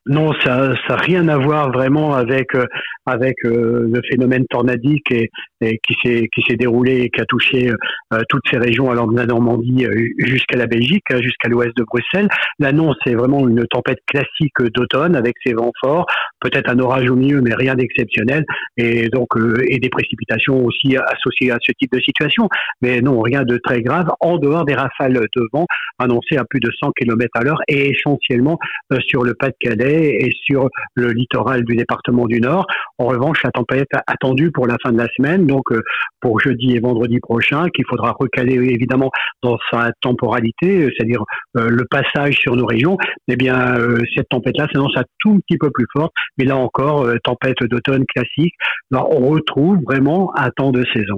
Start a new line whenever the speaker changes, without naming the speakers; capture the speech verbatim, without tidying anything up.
Non, ça ça n'a rien à voir vraiment avec euh, avec euh, le phénomène tornadique et, et qui s'est qui s'est déroulé et qui a touché euh, toutes ces régions allant de la Normandie euh, jusqu'à la Belgique, hein, jusqu'à l'ouest de Bruxelles. Là, non, c'est vraiment une tempête classique d'automne avec ses vents forts, peut-être un orage au milieu, mais rien d'exceptionnel, et donc euh, et des précipitations aussi associées à ce type de situation. Mais non, rien de très grave en dehors des rafales de vent annoncées à plus de cent kilomètres à l'heure et essentiellement euh, sur le Pas-de-Calais et sur le littoral du département du Nord. En revanche, la tempête attendue pour la fin de la semaine, donc euh, pour jeudi et vendredi prochain, qu'il faudra recaler évidemment dans sa temporalité, c'est-à-dire euh, le passage sur nos régions, eh bien euh, cette tempête-là s'annonce un tout petit peu plus forte, mais là encore, euh, tempête d'automne classique. Alors, on retrouve vraiment un temps de saison.